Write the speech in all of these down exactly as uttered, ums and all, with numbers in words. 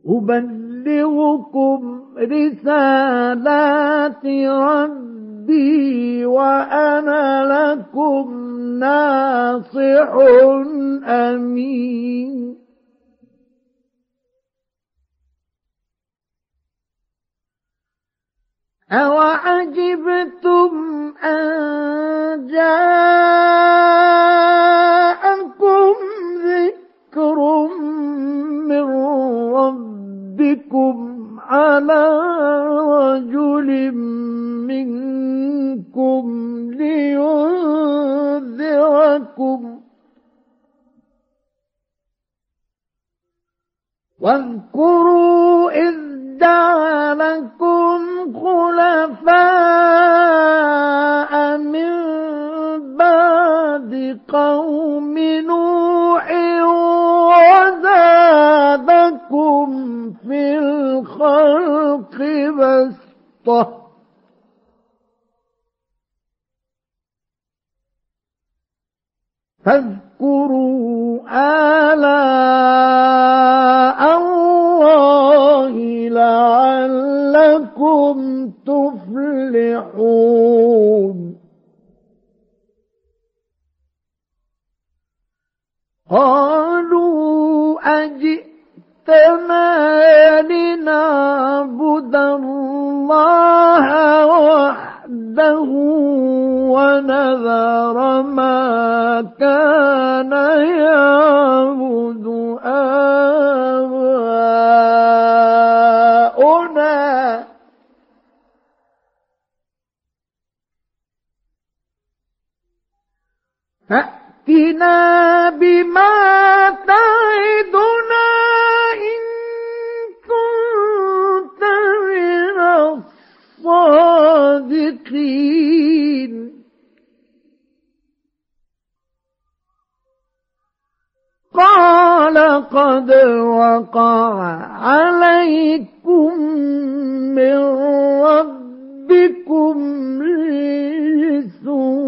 أبلغكم رسالات ربي وأنا لكم ناصح أمين أوعجبتم أن جاءكم ذكر من ربكم على رجل منكم لينذركم واذكروا إذ جعلكم خلفاء من بعد قوم نوح وزادكم في الخلق بسطة فاذكروا آلاء الله لعلكم تفلحون قالوا أجئتنا لنعبد الله وحده ونذر ما كان يعبد آباؤنا فأتنا بما تعدنا إن كنت من الصادقين قال قد وقع عليكم من ربكم رجس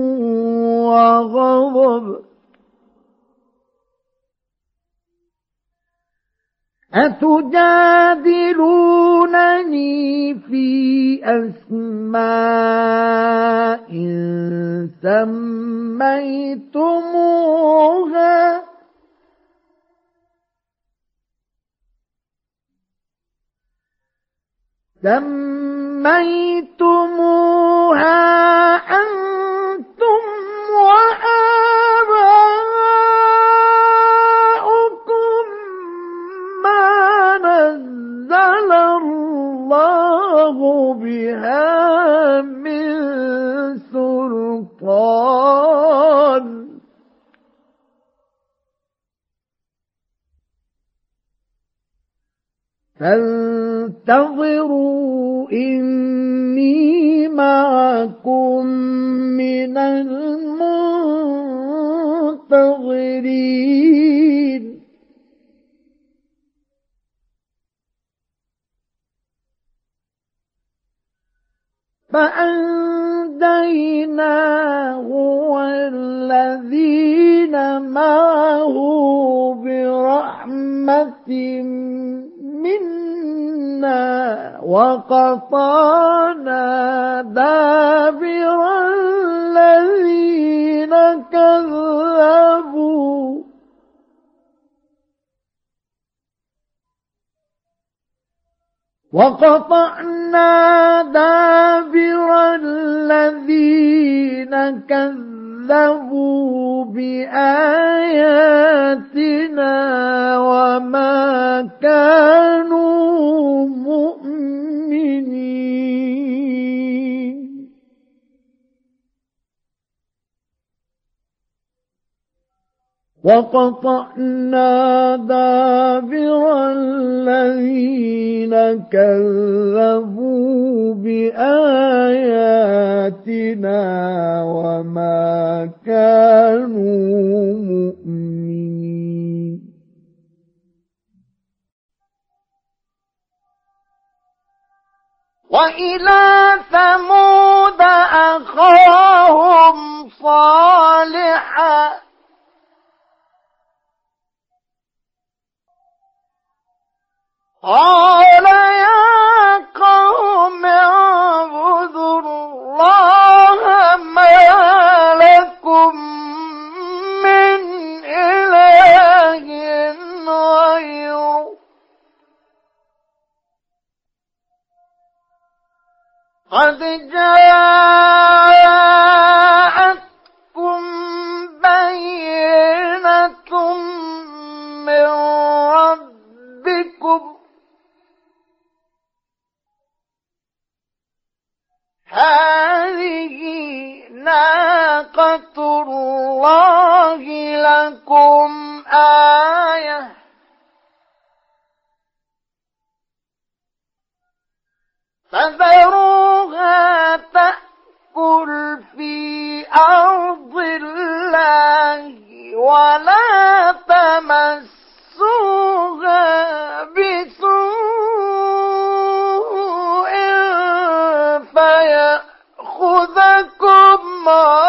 وغضب أتجادلونني في أسماء سميتموها سميتموها أنتم وآباؤكم ما نزل الله بها من سلطان فانتظروا إني معكم من المنتظرين فأنجيناه والذين معه برحمة منا وقطعنا دابر الذين كذبوا وقطعنا دابر الذين كذبوا بآياتنا وما كانوا مؤمنين وقطعنا دابر الذين كذبوا بآياتنا وما كانوا مؤمنين وإلى ثمود أخاهم صالحا قال يا قوم اعبدوا الله ما لكم من إله غيره قد جاءتكم بينة من ربكم هذه ناقة الله لكم آية فذروها تأكل في أرض الله ولا تمسوها بسوء فيأخذكم